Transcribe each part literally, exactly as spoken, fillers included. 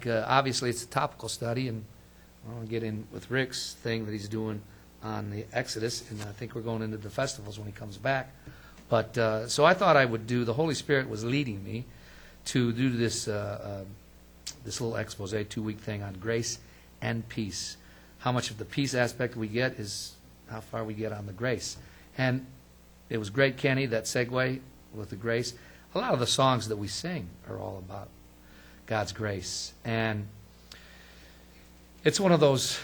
like, uh, obviously it's a topical study, and I want to get in with Rick's thing that he's doing on the Exodus, and I think we're going into the festivals when he comes back. But uh, so I thought I would do, the Holy Spirit was leading me to do this uh, uh, this little expose, two-week thing on grace and peace. How much of the peace aspect we get is how far we get on the grace. And it was great, Kenny, that segue with the grace. A lot of the songs that we sing are all about God's grace. And it's one of those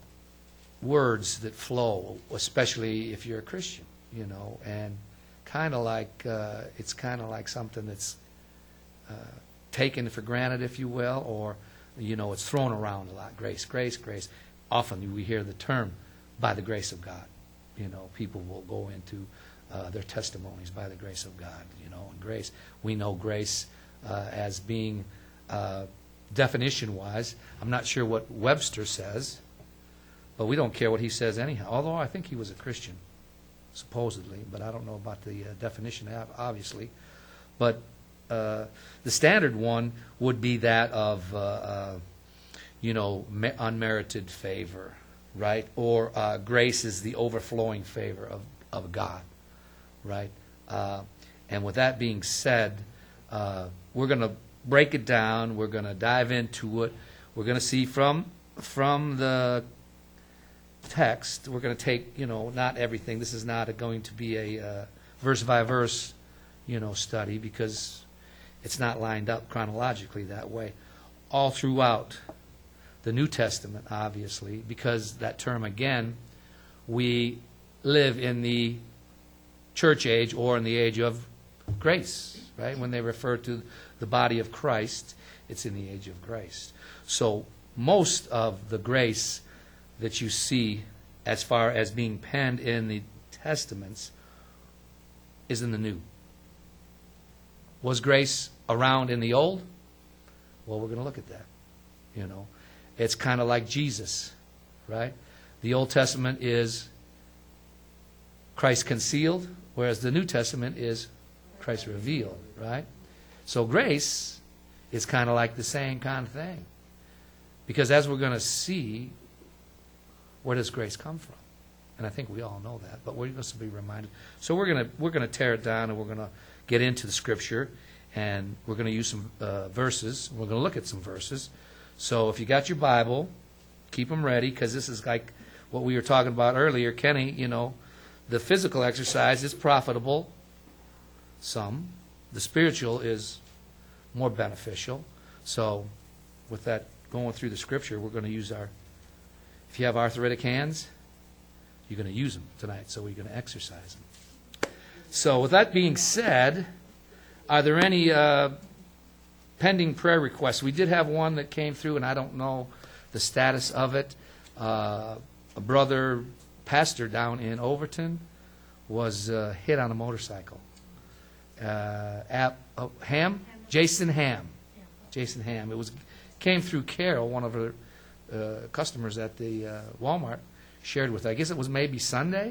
words that flow, especially if you're a Christian, you know, and kind of like, uh, it's kind of like something that's uh, taken for granted, if you will, or, you know, it's thrown around a lot. Grace, grace, grace. Often we hear the term, by the grace of God. You know, people will go into uh, their testimonies, by the grace of God, you know, and grace. We know grace uh, as being, uh, definition-wise, I'm not sure what Webster says, but we don't care what he says anyhow, although I think he was a Christian, supposedly, but I don't know about the uh, definition, obviously. But uh, the standard one would be that of, uh, uh, you know, unmerited favor, right? Or uh, grace is the overflowing favor of, of God, right? Uh, and with that being said, uh, we're going to break it down. We're going to dive into it. We're going to see from from the text. We're going to take, you know, not everything. This is not a, going to be a uh, verse by verse, you know, study, because it's not lined up chronologically that way. All throughout the New Testament, obviously, because that term again, we live in the church age or in the age of grace, right? When they refer to the body of Christ, it's in the age of grace. So most of the grace that you see as far as being penned in the Testaments is in the New. Was grace around in the Old? Well, we're going to look at that. You know, it's kind of like Jesus, right? The Old Testament is Christ concealed, whereas the New Testament is Christ revealed, right? So grace is kind of like the same kind of thing. Because as we're going to see, where does grace come from? And I think we all know that, but we're supposed to be reminded. So we're going to we're going to tear it down, and we're going to get into the Scripture, and we're going to use some uh, verses. We're going to look at some verses. So if you got your Bible, keep them ready, because this is like what we were talking about earlier. Kenny, you know, the physical exercise is profitable, some. The spiritual is more beneficial. So with that, going through the Scripture, we're going to use our, if you have arthritic hands, you're going to use them tonight, so we're going to exercise them. So with that being said, are there any uh, pending prayer requests? We did have one that came through, and I don't know the status of it. Uh, a brother pastor down in Overton was uh, hit on a motorcycle. Uh, at, oh, Ham? Jason Ham. Jason Ham. It was came through Carol, one of her uh, customers at the uh, Walmart, shared with her. I guess it was maybe Sunday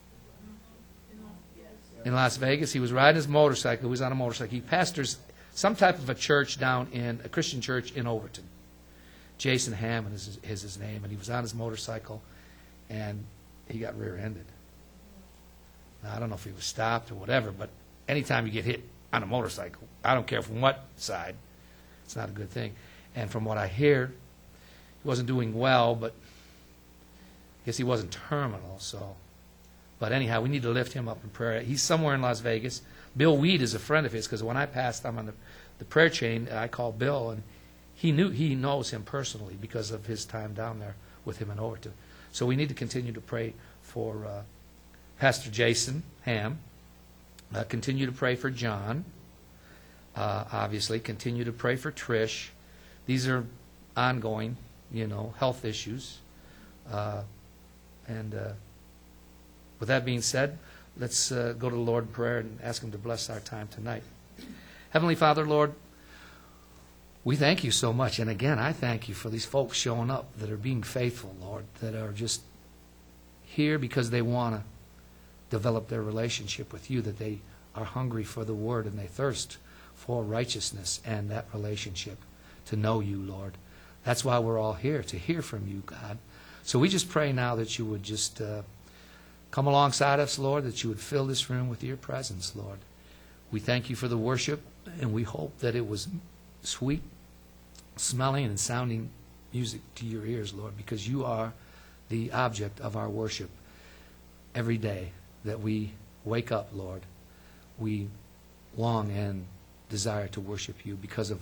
in Las Vegas. He was riding his motorcycle. He was on a motorcycle. He pastors some type of a church down in, a Christian church in Overton. Jason Hammond is his, is his name, and he was on his motorcycle, and he got rear-ended. Now, I don't know if he was stopped or whatever, but anytime you get hit on a motorcycle, I don't care from what side, it's not a good thing. And from what I hear, he wasn't doing well, but I guess he wasn't terminal, so. But anyhow, we need to lift him up in prayer. He's somewhere in Las Vegas. Bill Weed is a friend of his, because when I passed him on the, the prayer chain, I called Bill, and he knew he knows him personally because of his time down there with him in Overton. So we need to continue to pray for uh, Pastor Jason Ham. Uh, continue to pray for John. Uh, obviously, continue to pray for Trish. These are ongoing, you know, health issues. Uh, and uh, with that being said, let's uh, go to the Lord in prayer and ask Him to bless our time tonight. Heavenly Father, Lord, we thank you so much. And again, I thank you for these folks showing up that are being faithful, Lord, that are just here because they want to develop their relationship with you, that they are hungry for the Word and they thirst for righteousness and that relationship to know you, Lord. That's why we're all here, to hear from you, God. So we just pray now that you would just uh, come alongside us, Lord, that you would fill this room with your presence, Lord. We thank you for the worship, and we hope that it was sweet, smelling, and sounding music to your ears, Lord, because you are the object of our worship every day that we wake up, Lord. We long and desire to worship you because of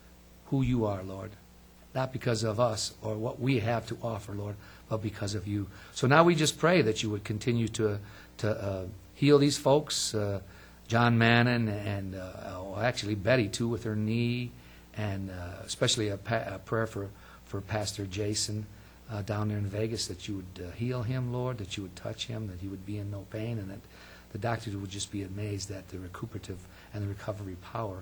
who you are, Lord. Not because of us or what we have to offer, Lord, but because of you. So now we just pray that you would continue to to uh, heal these folks, uh, John Mannon, and uh, oh, actually Betty, too, with her knee, and uh, especially a, pa- a prayer for, for Pastor Jason uh, down there in Vegas, that you would uh, heal him, Lord, that you would touch him, that he would be in no pain, and that the doctors would just be amazed at the recuperative and the recovery power.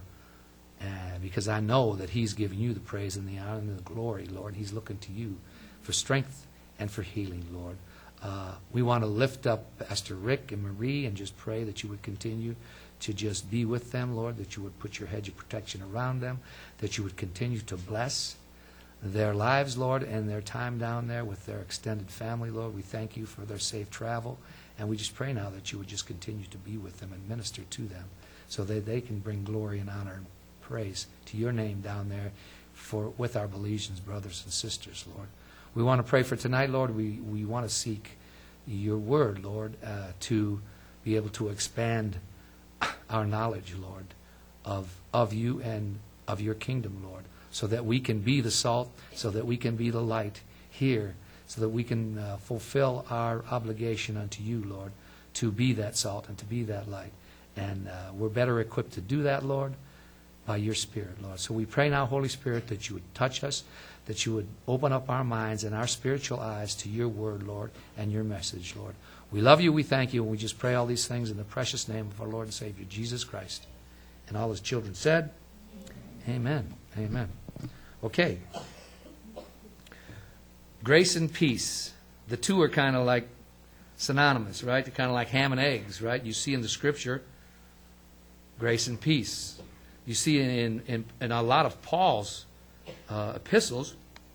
Uh, because I know that he's giving you the praise and the honor and the glory, Lord. He's looking to you for strength and for healing, Lord. Uh, we want to lift up Pastor Rick and Marie and just pray that you would continue to just be with them, Lord, that you would put your hedge of protection around them, that you would continue to bless their lives, Lord, and their time down there with their extended family, Lord. We thank you for their safe travel, and we just pray now that you would just continue to be with them and minister to them so that they can bring glory and honor and praise to your name down there for with our Belizeans, brothers and sisters, Lord. We want to pray for tonight, Lord. We, we want to seek your word, Lord, uh, to be able to expand our knowledge, Lord, of, of you and of your kingdom, Lord, so that we can be the salt, so that we can be the light here, so that we can uh, fulfill our obligation unto you, Lord, to be that salt and to be that light. And uh, we're better equipped to do that, Lord, by your Spirit, Lord. So we pray now, Holy Spirit, that you would touch us, that you would open up our minds and our spiritual eyes to your word, Lord, and your message, Lord. We love you, we thank you, and we just pray all these things in the precious name of our Lord and Savior, Jesus Christ. And all his children said, amen, amen. Okay. Grace and peace. The two are kind of like synonymous, right? They're kind of like ham and eggs, right? You see in the Scripture, grace and peace. You see in, in, in a lot of Paul's uh, epistles,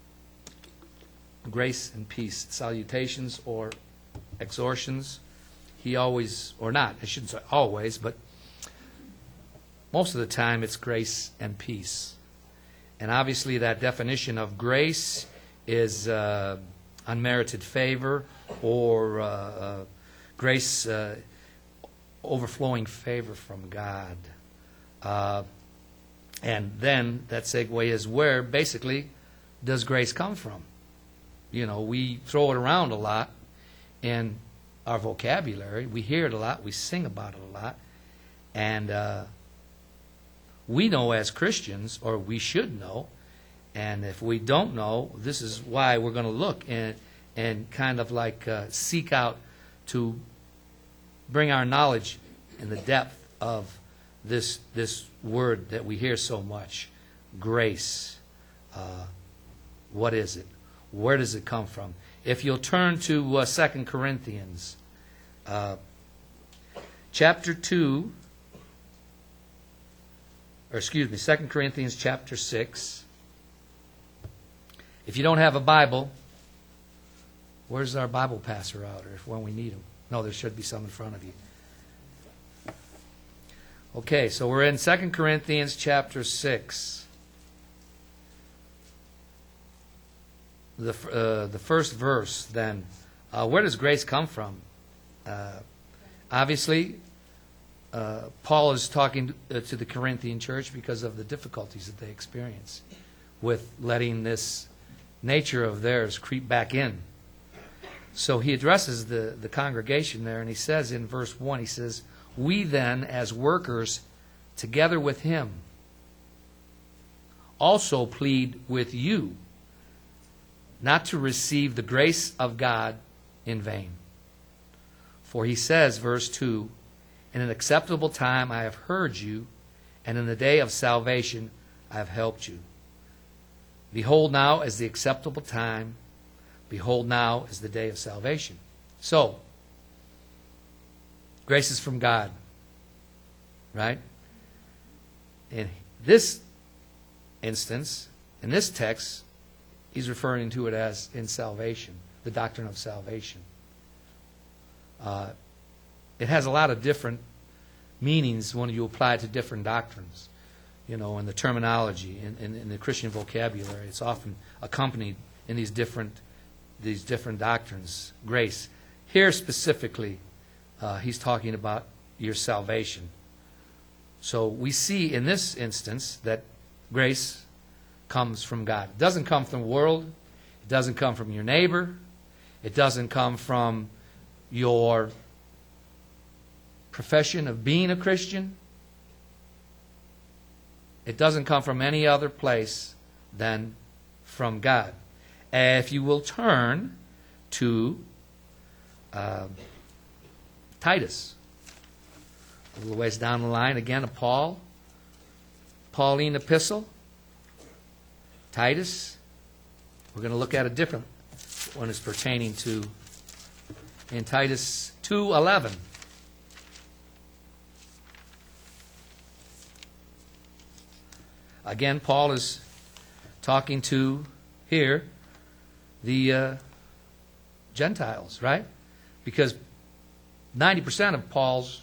grace and peace, salutations or exhortations. He always, or not, I shouldn't say always, but most of the time it's grace and peace. And obviously that definition of grace is uh, unmerited favor or uh, uh, grace, uh, overflowing favor from God. Uh, and then that segue is where basically does grace come from? You know, we throw it around a lot in our vocabulary. We hear it a lot. We sing about it a lot. And uh, we know as Christians, or we should know, and if we don't know, this is why we're going to look and, and kind of like uh, seek out to bring our knowledge in the depth of this this word that we hear so much, grace. Uh, what is it? Where does it come from? If you'll turn to uh, Second Corinthians, uh, chapter two, or excuse me, Second Corinthians chapter six. If you don't have a Bible, where's our Bible passer out, or when we need him? No, there should be some in front of you. Okay, so we're in Second Corinthians chapter six. The, uh, the first verse, then. Uh, where does grace come from? Uh, obviously, uh, Paul is talking to, uh, to the Corinthian church because of the difficulties that they experience with letting this nature of theirs creep back in. So he addresses the, the congregation there, and he says in verse one, he says, "We then, as workers, together with him, also plead with you not to receive the grace of God in vain. For he says, verse two, in an acceptable time I have heard you, and in the day of salvation I have helped you. Behold now is the acceptable time. Behold now is the day of salvation." So, grace is from God, right? In this instance, in this text, he's referring to it as in salvation, the doctrine of salvation. Uh, it has a lot of different meanings when you apply it to different doctrines, you know, and the terminology in, in, in the Christian vocabulary. It's often accompanied in these different these different doctrines. Grace. Here specifically, uh, he's talking about your salvation. So we see in this instance that grace comes from God. It doesn't come from the world. It doesn't come from your neighbor. It doesn't come from your profession of being a Christian. It doesn't come from any other place than from God. If you will turn to uh, Titus, a little ways down the line, again, a Paul, Pauline epistle, Titus. We're going to look at a different one is pertaining to in Titus two eleven. Again, Paul is talking to here the uh, Gentiles, right? Because ninety percent of Paul's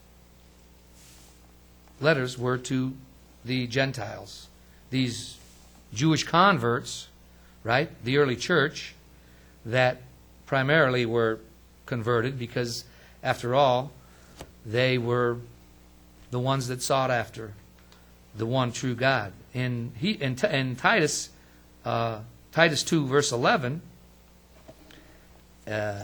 letters were to the Gentiles, these Jewish converts, right? The early church that primarily were converted because, after all, they were the ones that sought after the one true God. In he in, in Titus, uh, Titus two verse eleven, uh,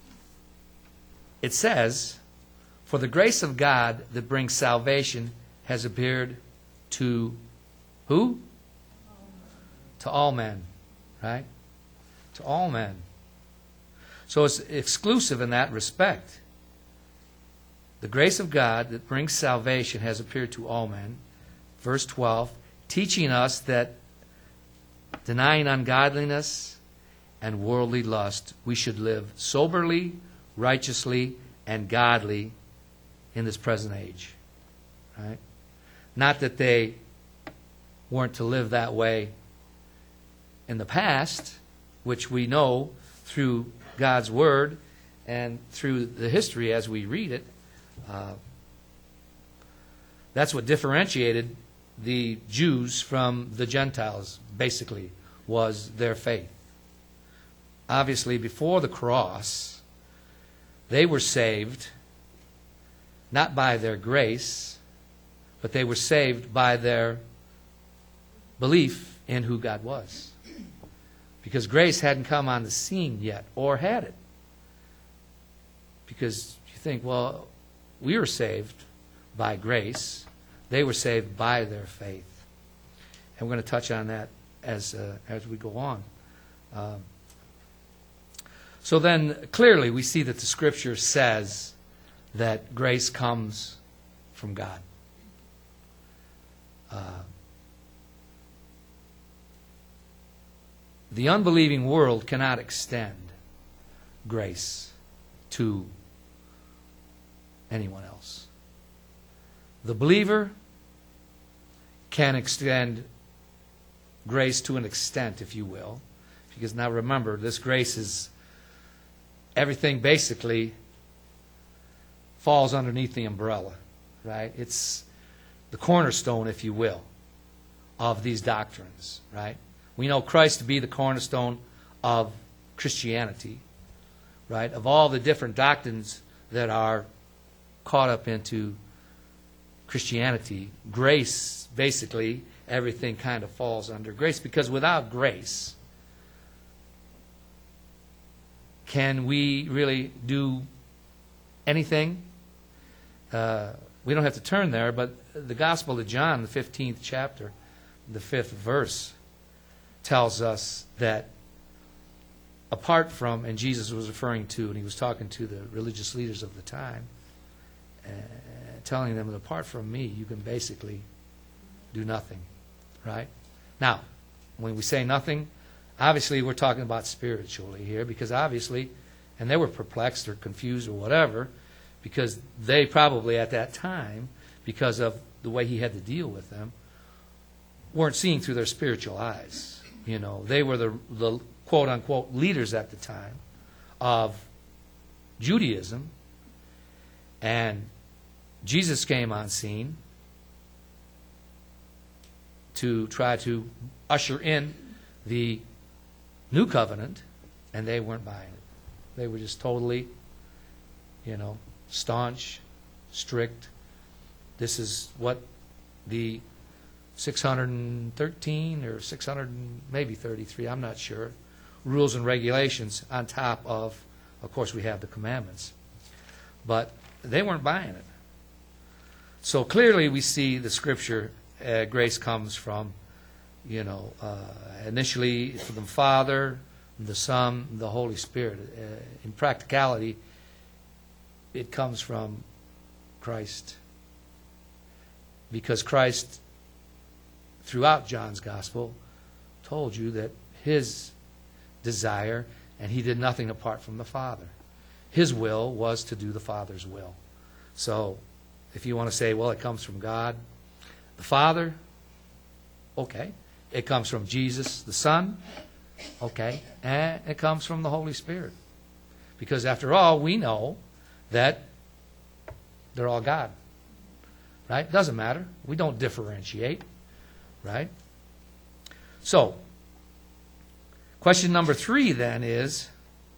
it says, "For the grace of God that brings salvation has appeared to who? To all men," right? To all men. So it's exclusive in that respect. The grace of God that brings salvation has appeared to all men. Verse twelve, teaching us that denying ungodliness and worldly lust, we should live soberly, righteously, and godly in this present age. Right? Not that they weren't to live that way in the past, which we know through God's Word and through the history as we read it. Uh, that's what differentiated the Jews from the Gentiles, basically, was their faith. Obviously, before the cross, they were saved not by their grace, but they were saved by their belief in who God was. Because grace hadn't come on the scene yet, or had it. Because you think, well, we were saved by grace. They were saved by their faith. And we're going to touch on that as uh, as we go on. Um, so then, clearly, we see that the Scripture says that grace comes from God. Uh, the unbelieving world cannot extend grace to anyone else. The believer can extend grace to an extent, if you will. Because now remember, this grace is everything basically falls underneath the umbrella, right? It's the cornerstone, if you will, of these doctrines, right? We know Christ to be the cornerstone of Christianity, right? Of all the different doctrines that are caught up into Christianity, grace, basically, everything kind of falls under grace. Because without grace, can we really do anything? Uh, we don't have to turn there, but the Gospel of John, the fifteenth chapter, the fifth verse, tells us that apart from, and Jesus was referring to, and he was talking to the religious leaders of the time, uh, telling them that apart from me, you can basically do nothing, right? Now, when we say nothing, obviously we're talking about spiritually here, because obviously, and they were perplexed or confused or whatever, because they probably at that time, because of the way he had to deal with them, weren't seeing through their spiritual eyes. You know, they were the, the quote-unquote leaders at the time of Judaism. And Jesus came on scene to try to usher in the new covenant, and they weren't buying it. They were just totally, you know, staunch, strict. This is what the six hundred thirteen or six hundred, maybe thirty-three, I'm not sure, rules and regulations on top of, of course, we have the commandments. But they weren't buying it. So clearly we see the Scripture, uh, grace comes from, you know, uh, initially from the Father, the Son, the Holy Spirit. Uh, in practicality, it comes from Christ. Because Christ, throughout John's Gospel, told you that his desire, and he did nothing apart from the Father. His will was to do the Father's will. So, if you want to say, well, it comes from God, the Father, okay. It comes from Jesus, the Son, okay. And it comes from the Holy Spirit. Because after all, we know that they're all God. Right? Doesn't matter. We don't differentiate. Right? So, question number three then is,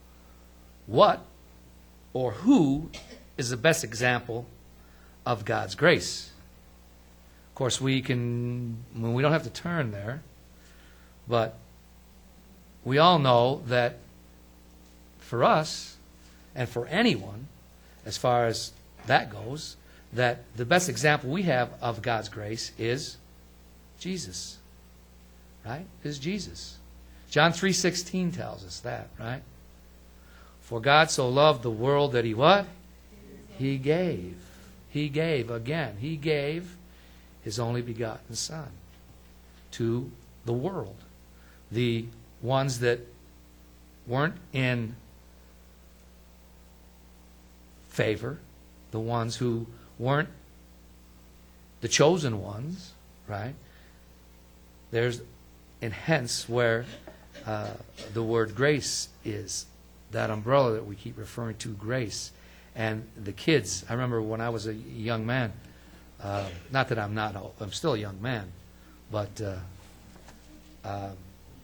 what or who is the best example of God's grace? Of course, we can, well, we don't have to turn there, but we all know that for us and for anyone, as far as that goes, that the best example we have of God's grace is Jesus. Right? Is Jesus. John three sixteen tells us that, right? For God so loved the world that he what? He gave. He gave. Again, he gave his only begotten Son to the world. The ones that weren't in favor, the ones who weren't the chosen ones, right? There's, and hence where uh, the word grace is, that umbrella that we keep referring to, grace. And the kids, I remember when I was a young man, uh, not that I'm not, old, I'm still a young man, but uh, uh,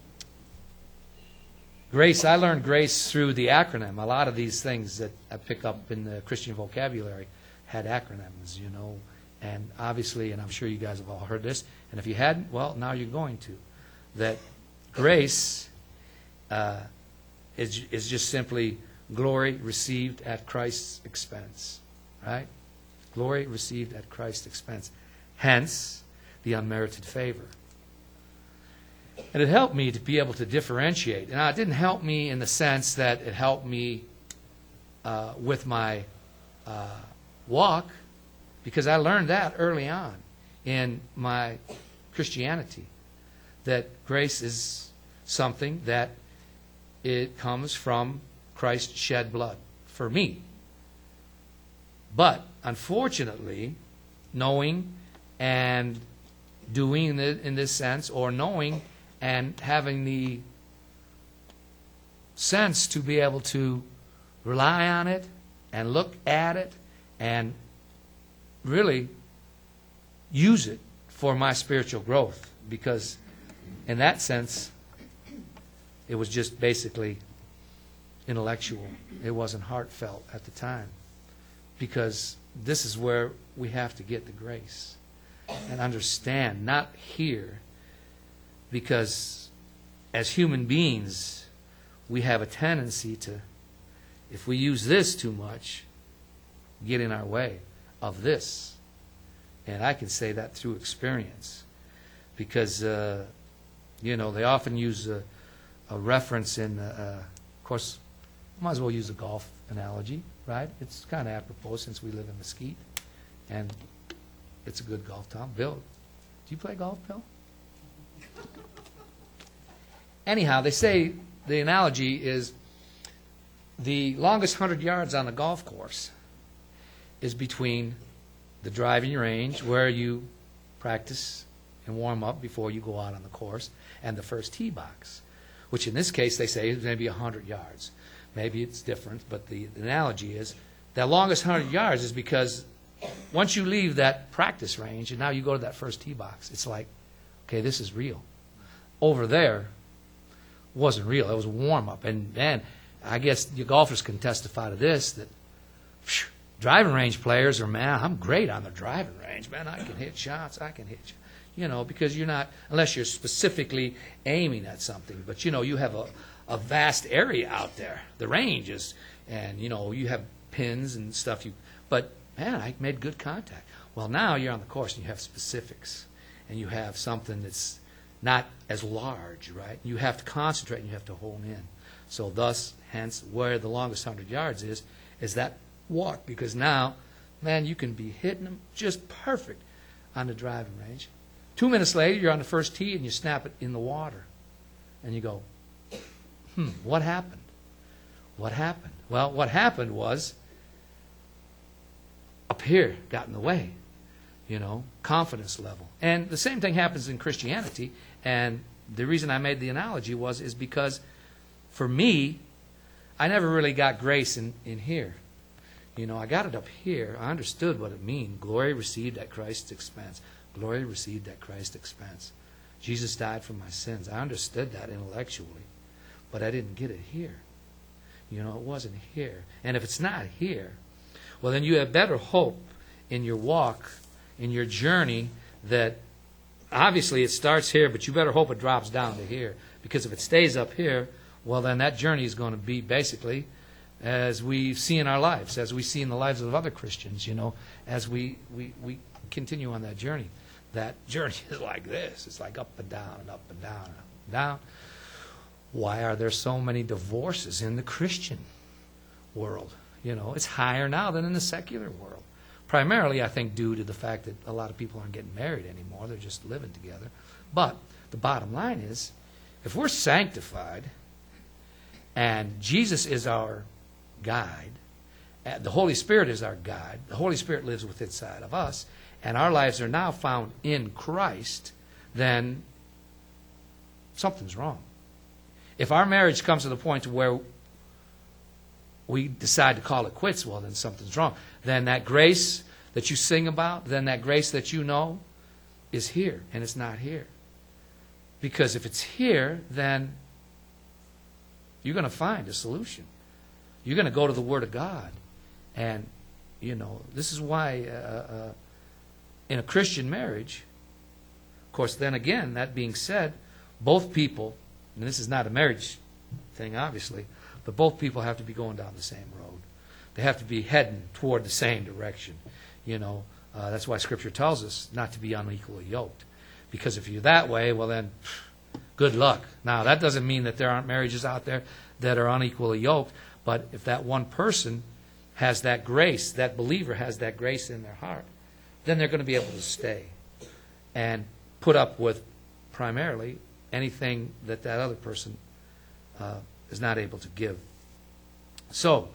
grace, I learned grace through the acronym. A lot of these things that I pick up in the Christian vocabulary had acronyms, you know, and obviously, and I'm sure you guys have all heard this, and if you hadn't, well, now you're going to, that grace uh, is, is just simply glory received at Christ's expense, right? Glory received at Christ's expense. Hence, the unmerited favor. And it helped me to be able to differentiate. Now, it didn't help me in the sense that it helped me uh, with my uh, walk, because I learned that early on in my Christianity, that grace is something that it comes from Christ's shed blood for me. But, unfortunately, knowing and doing it in this sense, or knowing and having the sense to be able to rely on it and look at it and really use it for my spiritual growth, because in that sense it was just basically intellectual. It wasn't heartfelt at the time, because this is where we have to get the grace and understand, not here, because as human beings we have a tendency to, if we use this too much, get in our way of this. And I can say that through experience, because uh, you know, they often use a, a reference in uh, of course, might as well use a golf analogy, right? It's kind of apropos since we live in Mesquite, and it's a good golf town. Bill, do you play golf, Bill? Anyhow, they say the analogy is the longest hundred yards on the golf course is between the driving range where you practice and warm up before you go out on the course, and the first tee box, which in this case they say is maybe one hundred yards. Maybe it's different, but the, the analogy is that longest one hundred yards is because once you leave that practice range and now you go to that first tee box, it's like, okay, this is real. Over there wasn't real. It was a warm-up. And, man, I guess you golfers can testify to this, that phew, driving range players are, man, I'm great on the driving range. Man, I can hit shots. I can hit shots. You know, because you're not, unless you're specifically aiming at something. But, you know, you have a, a vast area out there. The range is, and, you know, you have pins and stuff. You, but, man, I made good contact. Well, now you're on the course and you have specifics. And you have something that's not as large, right? You have to concentrate and you have to hone in. So thus, hence, where the longest one hundred yards is, is that walk. Because now, man, you can be hitting them just perfect on the driving range. Two minutes later, you're on the first tee and you snap it in the water. And you go, hmm, what happened? What happened? Well, what happened was up here got in the way, you know, confidence level. And the same thing happens in Christianity. And the reason I made the analogy was is because for me, I never really got grace in, in here. You know, I got it up here. I understood what it means. Glory received at Christ's expense. Glory received at Christ's expense. Jesus died for my sins. I understood that intellectually, but I didn't get it here. You know, it wasn't here. And if it's not here, well, then you have better hope in your walk, in your journey, that obviously it starts here, but you better hope it drops down to here. Because if it stays up here, well, then that journey is going to be basically as we see in our lives, as we see in the lives of other Christians, you know, as we, we, we continue on that journey. That journey is like this. It's like up and down and up and down and up and down. Why are there so many divorces in the Christian world? You know, it's higher now than in the secular world. Primarily, I think, due to the fact that a lot of people aren't getting married anymore. They're just living together. But the bottom line is, if we're sanctified and Jesus is our guide, and the Holy Spirit is our guide, the Holy Spirit lives within inside of us, and our lives are now found in Christ, then something's wrong. If our marriage comes to the point to where we decide to call it quits, well, then something's wrong. Then that grace that you sing about, then that grace that you know is here, and it's not here. Because if it's here, then you're going to find a solution. You're going to go to the Word of God. And, you know, this is why uh, uh, in a Christian marriage, of course, then again, that being said, both people, and this is not a marriage thing, obviously, but both people have to be going down the same road. They have to be heading toward the same direction. You know, uh, that's why Scripture tells us not to be unequally yoked. Because if you're that way, well then, good luck. Now, that doesn't mean that there aren't marriages out there that are unequally yoked, but if that one person has that grace, that believer has that grace in their heart, then they're going to be able to stay and put up with primarily anything that that other person uh, is not able to give. So,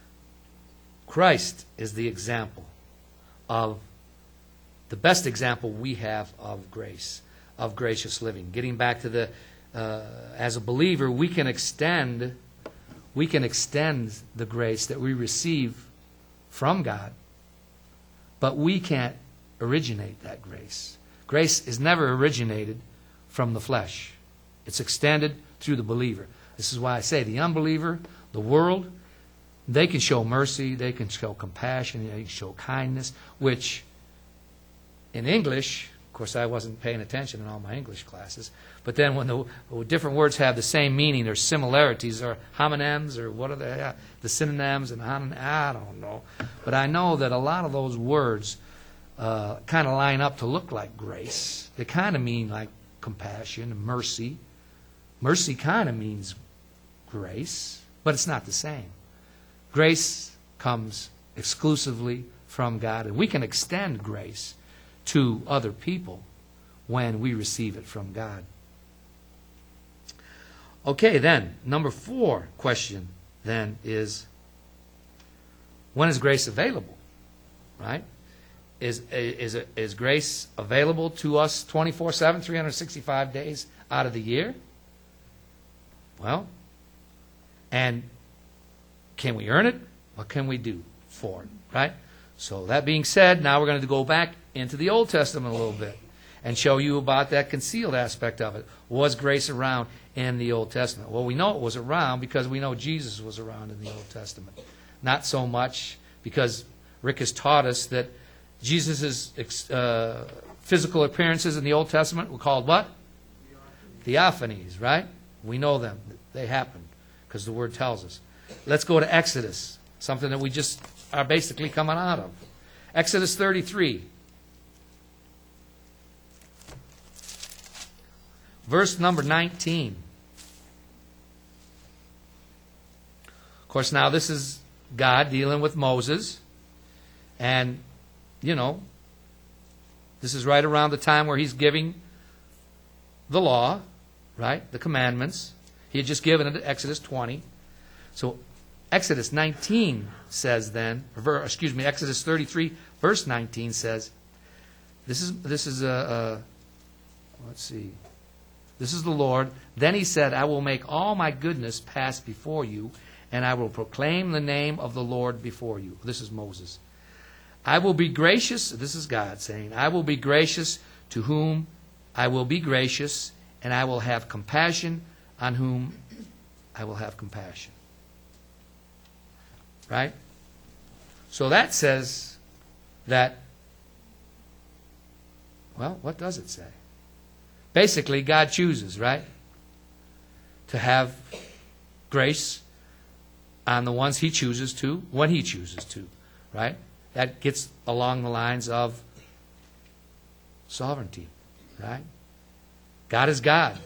Christ is the example of, the best example we have of grace, of gracious living. Getting back to the, uh, as a believer, we can extend, we can extend the grace that we receive from God, but we can't originate that grace. Grace is never originated from the flesh. It's extended through the believer. This is why I say the unbeliever, the world, they can show mercy, they can show compassion, they can show kindness, which in English, of course I wasn't paying attention in all my English classes, but then when the when different words have the same meaning, there's similarities, or homonyms, or what are the, the synonyms, and honon- I don't know. But I know that a lot of those words uh, kind of line up to look like grace. They kind of mean like compassion and mercy. Mercy kind of means grace, but it's not the same. Grace comes exclusively from God, and we can extend grace to other people when we receive it from God. Okay, then, number four question then is, when is grace available? Right? is, is, is grace available to us twenty-four seven, three hundred sixty-five days out of the year? Well, and can we earn it? What can we do for it, right? So that being said, now we're going to go back into the Old Testament a little bit and show you about that concealed aspect of it. Was grace around in the Old Testament? Well, we know it was around because we know Jesus was around in the Old Testament. Not so much because Rick has taught us that Jesus' uh, physical appearances in the Old Testament were called what? Theophanies, right? We know them. They happened because the Word tells us. Let's go to Exodus, something that we just are basically coming out of. Exodus thirty-three. Verse number nineteen. Of course, now this is God dealing with Moses. And, you know, this is right around the time where he's giving the law, right? The commandments. He had just given it in Exodus twenty. So Exodus nineteen says then, or, excuse me, Exodus thirty-three, verse nineteen says, this is, this is a, a, let's see, this is the Lord. Then he said, I will make all my goodness pass before you, and I will proclaim the name of the Lord before you. This is Moses. I will be gracious, this is God saying, I will be gracious to whom I will be gracious, and I will have compassion on whom I will have compassion. Right? So that says that, well, what does it say? Basically, God chooses, right? To have grace on the ones he chooses to, when he chooses to, right? That gets along the lines of sovereignty, right? God is God.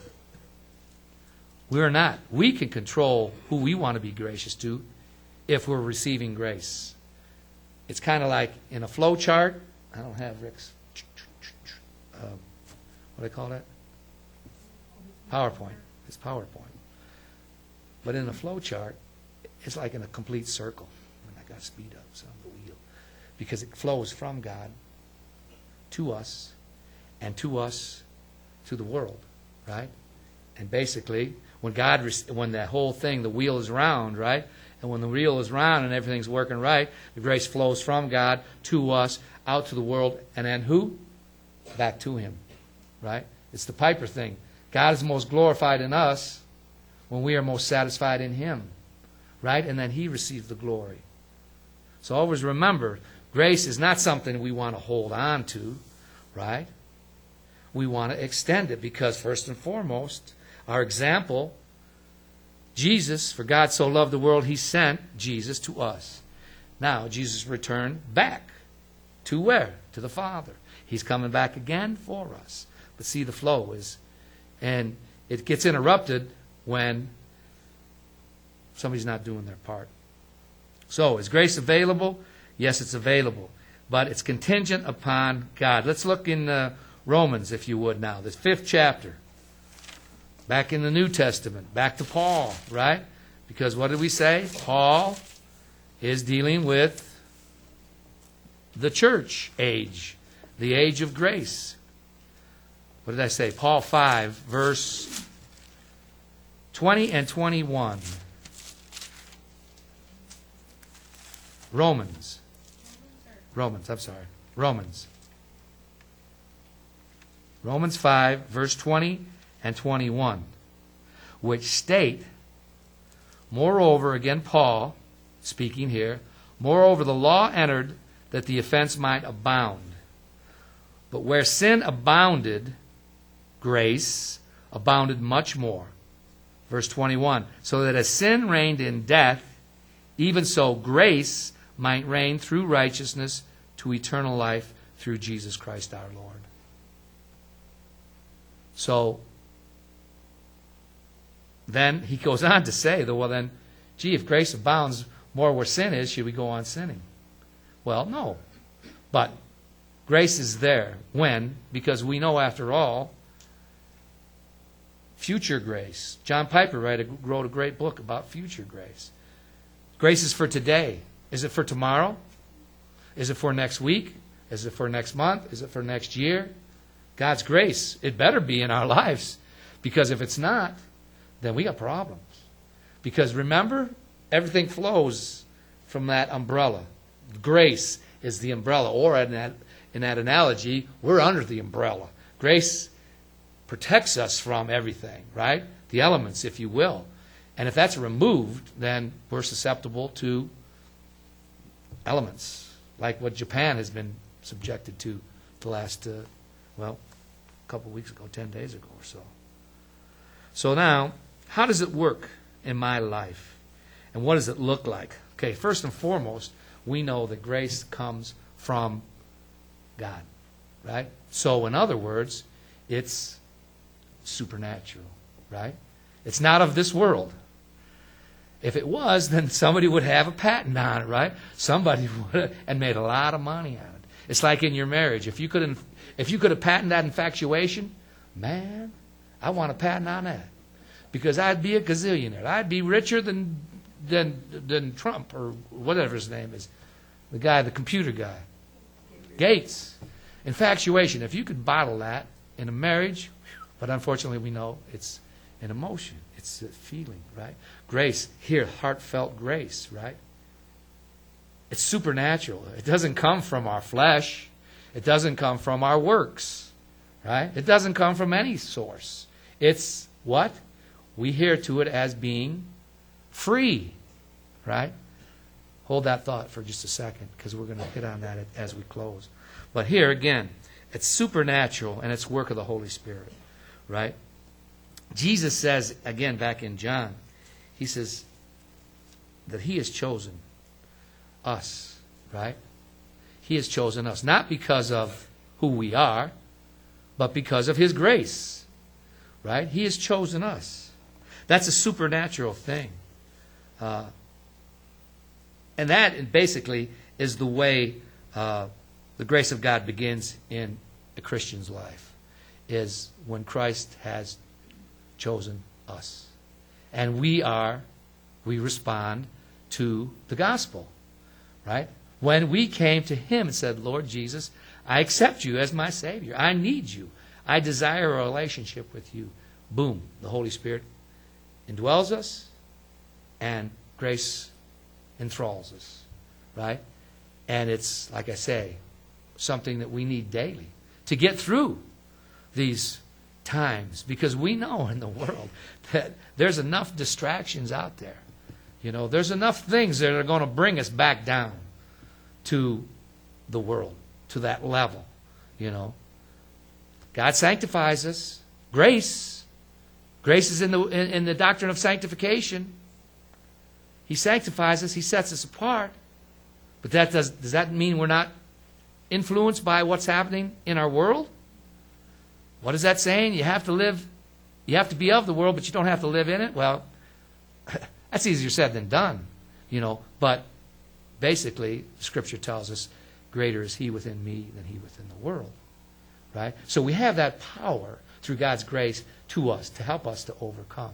We are not. We can control who we want to be gracious to if we're receiving grace. It's kind of like in a flow chart. I don't have Rick's, uh, what do they call that? PowerPoint. It's PowerPoint. But in a flow chart, it's like in a complete circle. And I got to speed up some of the wheel. Because it flows from God to us, and to us to the world, right? And basically, when God, when that whole thing, the wheel is round, right? And when the wheel is round and everything's working right, the grace flows from God to us, out to the world, and then who? Back to him, right? It's the Piper thing. God is most glorified in us when we are most satisfied in him, right? And then he receives the glory. So always remember, grace is not something we want to hold on to, right? We want to extend it because first and foremost, our example, Jesus, for God so loved the world, he sent Jesus to us. Now, Jesus returned back to where? To the Father. He's coming back again for us. But see, the flow is, and it gets interrupted when somebody's not doing their part. So, is grace available? Yes, it's available. But it's contingent upon God. Let's look in uh, Romans, if you would now, this fifth chapter. Back in the New Testament, back to Paul, right? Because what did we say? Paul is dealing with the church age, the age of grace. What did I say? Paul five, verse twenty and twenty-one. Romans. Romans, I'm sorry. Romans. Romans five, verse twenty and twenty-one, which state, moreover, again Paul speaking here, moreover the law entered that the offense might abound. But where sin abounded, grace abounded much more. Verse twenty-one, so that as sin reigned in death, even so grace might reign through righteousness to eternal life through Jesus Christ our Lord. So, then he goes on to say, well then, gee, if grace abounds more where sin is, should we go on sinning? Well, no. But grace is there. When? Because we know, after all, future grace. John Piper wrote a great book about future grace. Grace is for today. Is it for tomorrow? Is it for next week? Is it for next month? Is it for next year? God's grace, it better be in our lives. Because if it's not, then we got problems. Because remember, everything flows from that umbrella. Grace is the umbrella. Or in that, in that analogy, we're under the umbrella. Grace protects us from everything, right? The elements, if you will. And if that's removed, then we're susceptible to elements, like what Japan has been subjected to the last, uh, well, a couple of weeks ago, ten days ago or so. So now, how does it work in my life? And what does it look like? Okay, first and foremost, we know that grace comes from God, right? So in other words, it's supernatural, right? It's not of this world. If it was, then somebody would have a patent on it, right? Somebody would have, and made a lot of money on it. It's like in your marriage. If you could, if you could have patented that infatuation, man, I want a patent on that, because I'd be a gazillionaire. I'd be richer than than than Trump or whatever his name is, the guy, the computer guy, Gates. Infatuation. If you could bottle that in a marriage, but unfortunately we know it's an emotion. It's a feeling, right? Grace, here, heartfelt grace, right? It's supernatural. It doesn't come from our flesh. It doesn't come from our works, right? It doesn't come from any source. It's what? We hear to it as being free, right? Hold that thought for just a second, because we're going to hit on that as we close. But here, again, it's supernatural, and it's work of the Holy Spirit, right? Jesus says, again, back in John, he says that he has chosen us, right? He has chosen us, not because of who we are, but because of his grace, right? He has chosen us. That's a supernatural thing. Uh, and that basically is the way uh, the grace of God begins in a Christian's life, is when Christ has chosen us. And we are, we respond to the gospel, right? When we came to him and said, Lord Jesus, I accept you as my Savior. I need you. I desire a relationship with you. Boom, the Holy Spirit indwells us, and grace enthralls us, right? And it's, like I say, something that we need daily to get through these times, because we know in the world that there's enough distractions out there. You know, there's enough things that are going to bring us back down to the world, to that level, you know. God sanctifies us. Grace. Grace is in the in, in the doctrine of sanctification. He sanctifies us. He sets us apart. But that does does that mean we're not influenced by what's happening in our world? What is that saying? You have to live, you have to be of the world, but you don't have to live in it? Well, that's easier said than done, you know. But basically, Scripture tells us, greater is he within me than he within the world, right? So we have that power through God's grace to us to help us to overcome.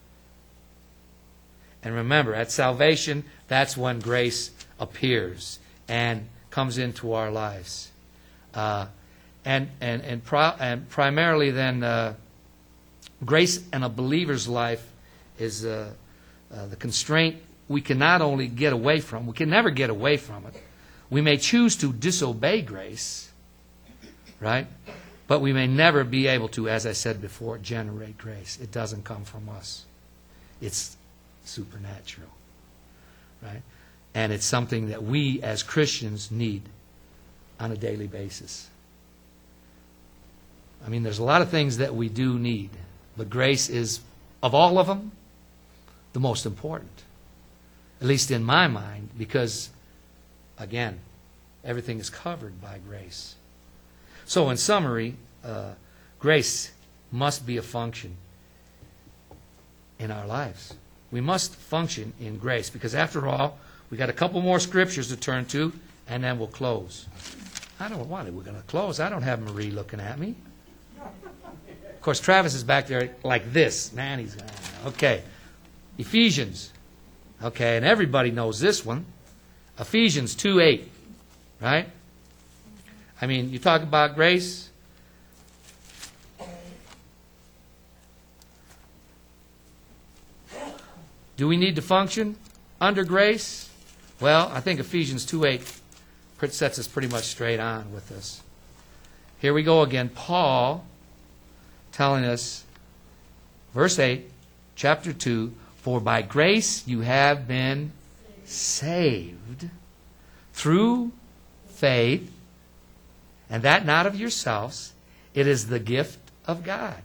And remember, at salvation, that's when grace appears and comes into our lives. Uh, and and and, pro- and primarily then, uh, grace in a believer's life is uh, uh, the constraint we can not only get away from, we can never get away from it. We may choose to disobey grace, right? But we may never be able to, as I said before, generate grace. It doesn't come from us. It's supernatural, right? And it's something that we as Christians need on a daily basis. I mean, there's a lot of things that we do need, but grace is, of all of them, the most important. At least in my mind, because, again, everything is covered by grace. So in summary, uh, grace must be a function in our lives. We must function in grace, because after all, we got a couple more scriptures to turn to, and then we'll close. I don't want it. We're going to close. I don't have Marie looking at me. Of course, Travis is back there like this. Man, he's okay. Ephesians. Okay, and everybody knows this one. Ephesians two eight, right? I mean, you talk about grace. Do we need to function under grace? Well, I think Ephesians two eight sets us pretty much straight on with this. Here we go again. Paul telling us, verse eight, chapter two, for by grace you have been saved through faith, and that not of yourselves. It is the gift of God.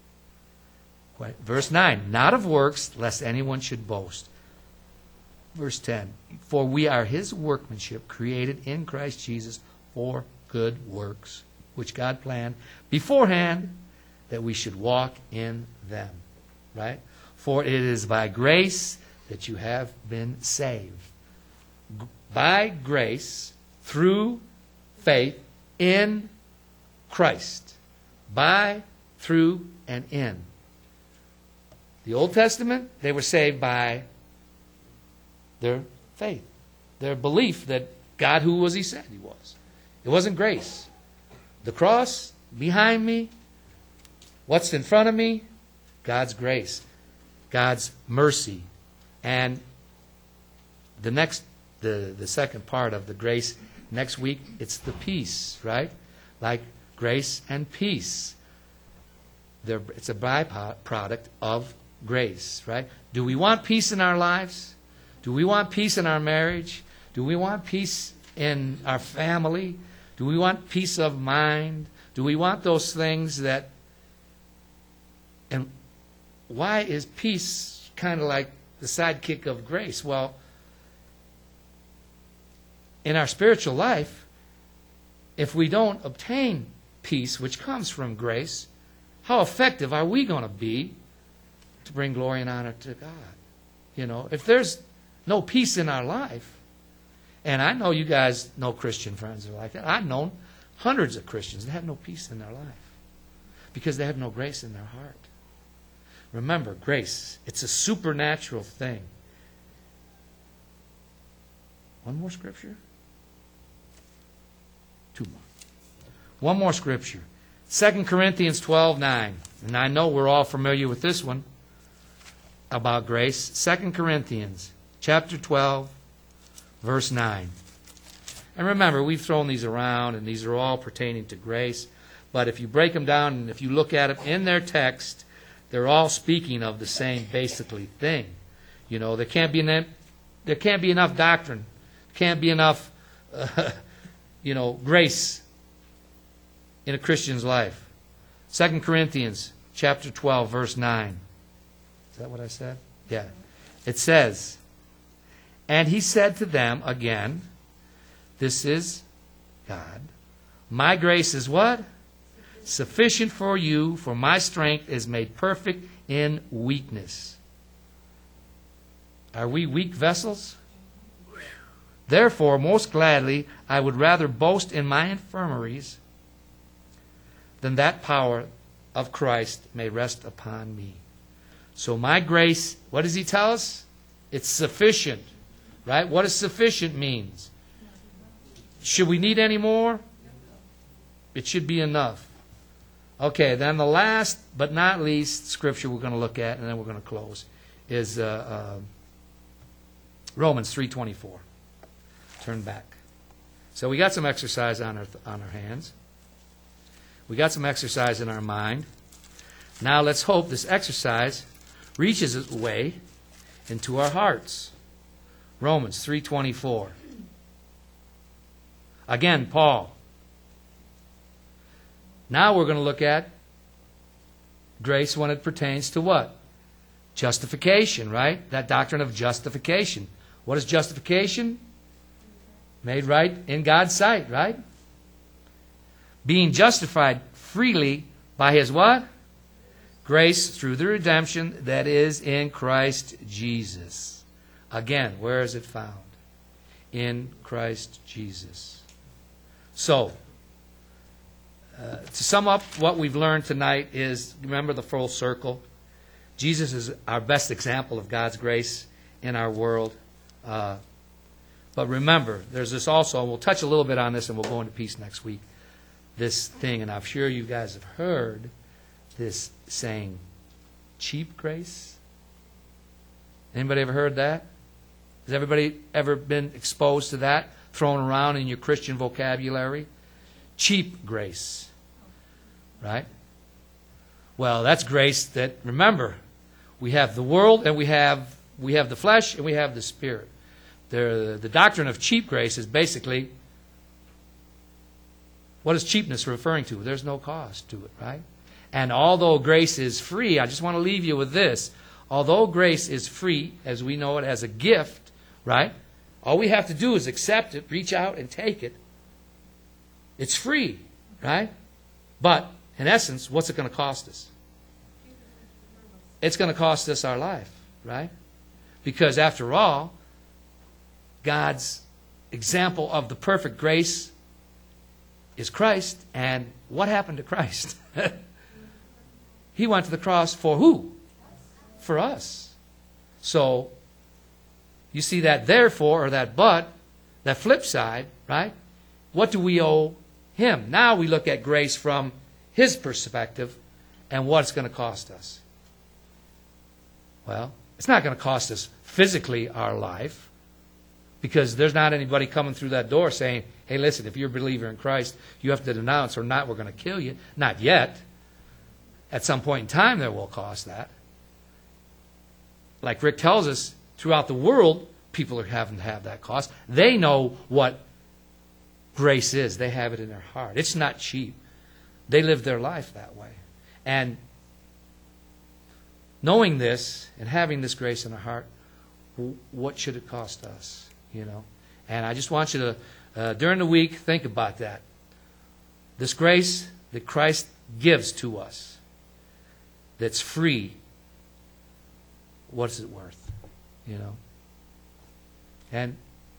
Verse nine, not of works, lest anyone should boast. Verse ten, for we are his workmanship, created in Christ Jesus for good works, which God planned beforehand that we should walk in them. Right? For it is by grace that you have been saved. By grace, through faith in Christ. By, through, and in. The Old Testament, they were saved by their faith, their belief that God, who was He said He was. It wasn't grace. The cross behind me, what's in front of me? God's grace, God's mercy. And the next, the, the second part of the grace, next week, it's the peace, right? Like grace and peace. They're, it's a byproduct of grace, right? Do we want peace in our lives? Do we want peace in our marriage? Do we want peace in our family? Do we want peace of mind? Do we want those things that... And why is peace kind of like the sidekick of grace? Well, in our spiritual life, if we don't obtain peace, which comes from grace, how effective are we going to be to bring glory and honor to God? You know, if there's no peace in our life, and I know you guys know Christian friends that are like that. I've known hundreds of Christians that have no peace in their life because they have no grace in their heart. Remember, grace, it's a supernatural thing. One more scripture? Two more. One more scripture. Second Corinthians twelve nine. And I know we're all familiar with this one about grace. Second Corinthians chapter twelve, verse nine. And remember, we've thrown these around, and these are all pertaining to grace. But if you break them down, and if you look at them in their text, they're all speaking of the same basically thing. You know, there can't be enough, there can't be enough doctrine. Can't be enough, uh, you know, grace in a Christian's life. Second Corinthians chapter twelve, verse nine. Is that what I said? Yeah. It says, and he said to them again, this is God. My grace is what? Sufficient for you, for my strength is made perfect in weakness. Are we weak vessels? Therefore, most gladly, I would rather boast in my infirmities than that power of Christ may rest upon me. So my grace, what does he tell us? It's sufficient. Right? What does sufficient means? Should we need any more? It should be enough. Okay, then the last but not least scripture we're going to look at, and then we're going to close, is uh, uh, Romans three twenty-four. Turn back. So we got some exercise on our, on our hands. We got some exercise in our mind. Now let's hope this exercise reaches its way into our hearts. Romans three twenty-four. Again, Paul. Now we're going to look at grace when it pertains to what? Justification, right? That doctrine of justification. What is justification? Made right in God's sight, right? Being justified freely by His what? Grace through the redemption that is in Christ Jesus. Again, where is it found? In Christ Jesus. So, uh, to sum up what we've learned tonight is, remember the full circle. Jesus is our best example of God's grace in our world. Uh, but remember, there's this also, and we'll touch a little bit on this and we'll go into peace next week. this thing, and I'm sure you guys have heard this saying, cheap grace. Anybody ever heard that? Has everybody ever been exposed to that, thrown around in your Christian vocabulary? Cheap grace. Right? Well, that's grace that, remember, we have the world and we have we have the flesh and we have the spirit. The, the doctrine of cheap grace is basically, what is cheapness referring to? There's no cost to it, right? And although grace is free, I just want to leave you with this. Although grace is free, as we know it as a gift, right? All we have to do is accept it, reach out and take it. It's free, right? But, in essence, what's it going to cost us? It's going to cost us our life, right? Because after all, God's example of the perfect grace is Christ. And what happened to Christ? He went to the cross for who? For us. So, you see that therefore, or that but, that flip side, right? What do we owe Him? Now we look at grace from His perspective and what it's going to cost us. Well, it's not going to cost us physically our life, because there's not anybody coming through that door saying, hey, listen, if you're a believer in Christ, you have to denounce, or not, we're going to kill you. Not yet. At some point in time, there will cost that. Like Rick tells us, throughout the world, people are having to have that cost. They know what grace is. They have it in their heart. It's not cheap. They live their life that way. And knowing this and having this grace in our heart, what should it cost us? You know? And I just want you to, uh, during the week, think about that. This grace that Christ gives to us, that's free, what's it worth? You know? And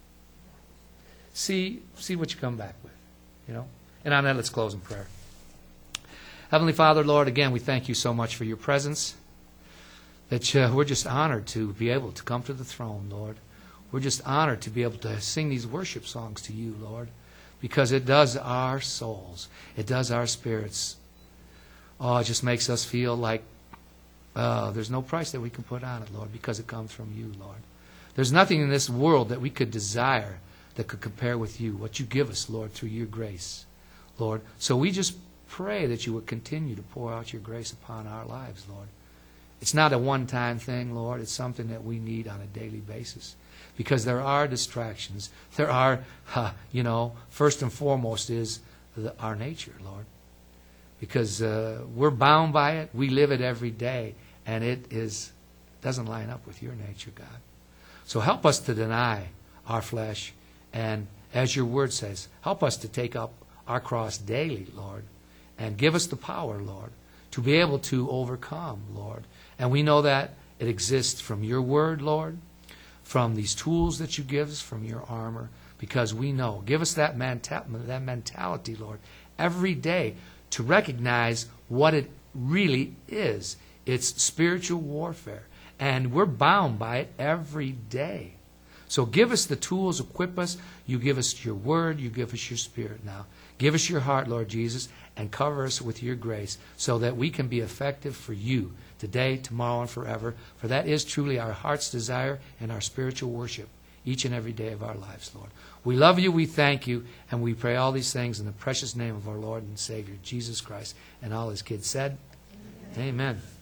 see, see what you come back with. You know? And on that, let's close in prayer. Heavenly Father, Lord, again, we thank you so much for your presence, that uh, we're just honored to be able to come to the throne, Lord. We're just honored to be able to sing these worship songs to you, Lord, because it does our souls. It does our spirits. Oh, it just makes us feel like uh, there's no price that we can put on it, Lord, because it comes from you, Lord. There's nothing in this world that we could desire that could compare with you, what you give us, Lord, through your grace, Lord. So we just pray that you would continue to pour out your grace upon our lives, Lord. It's not a one-time thing, Lord. It's something that we need on a daily basis, because there are distractions. There are, uh, you know, first and foremost is the, our nature, Lord, because uh, we're bound by it. We live it every day, and it is doesn't line up with your nature, God. So help us to deny our flesh, and as your word says, help us to take up our cross daily, Lord, and give us the power, Lord, to be able to overcome, Lord. And we know that it exists from your word, Lord, from these tools that you give us, from your armor, because we know. Give us that, menta- that mentality, Lord, every day to recognize what it really is. It's spiritual warfare, and we're bound by it every day. So give us the tools, equip us. You give us your word, you give us your spirit now. Give us your heart, Lord Jesus, and cover us with your grace so that we can be effective for you today, tomorrow, and forever. For that is truly our heart's desire and our spiritual worship each and every day of our lives, Lord. We love you, we thank you, and we pray all these things in the precious name of our Lord and Savior, Jesus Christ. And all his kids said, Amen. Amen.